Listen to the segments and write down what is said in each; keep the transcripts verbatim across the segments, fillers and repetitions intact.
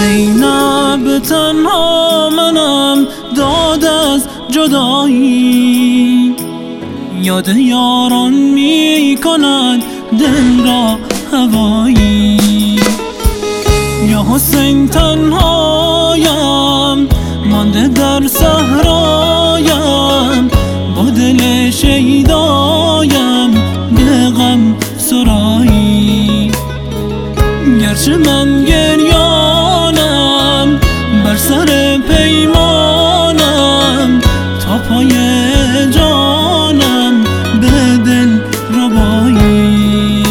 زینب تنها منم داد از جدایی، یاد یاران می کند دل را هوایی. یا حسین تنهایم مانده در صحرایم، با دل شیدایم به غم سرایی. گرچه من گریانم بر سر پیمانم، تا پای جانم به دل ربایی.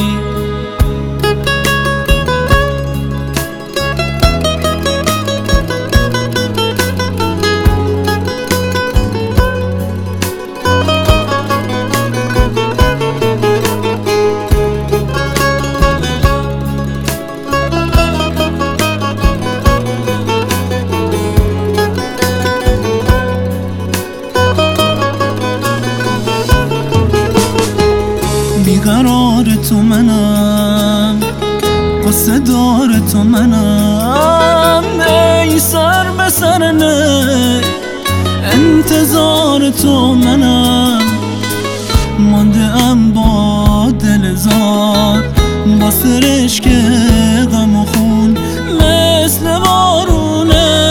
بیقرار تو منم، قصه دار تو منم، ای سر به سر نه انتظار تو منم. مانده ام با دل زار، با سرشک غم و خون، مثل بارون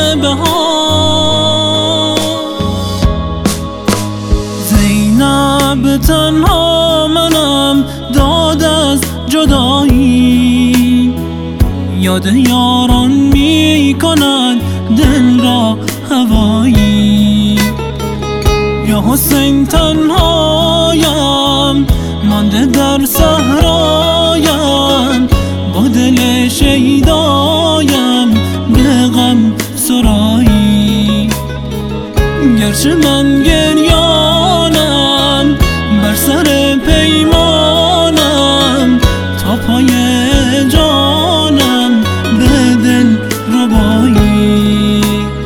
بهار. زینب تنها منم داد از جدایی، یاد یاران می کند دل را هوایی. یا حسین تنهایم مانده در صحرایم، با دل شیدایم به غم سرایی. گرچه من گریانم بر سر پیمانم، تا پای جانم به دل ربایی.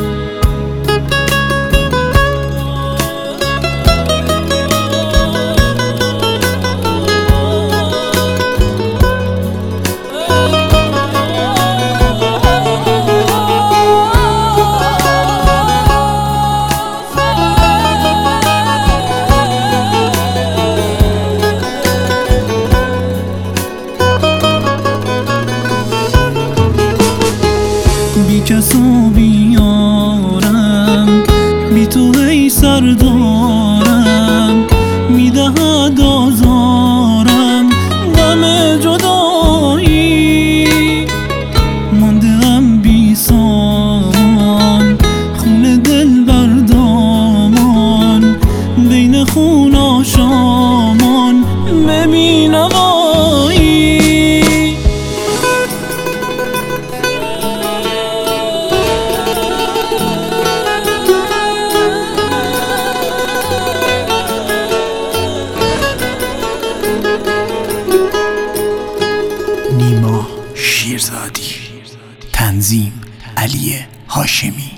بی کس و بی یارم، بی تو ای سردارم، می دهد آزارم غم جدایی. مانده ام بی سامان، خون دل بر دامان، بین خون آشامان به بینوایی. نیما شیرزادی، تنظیم علی هاشمی.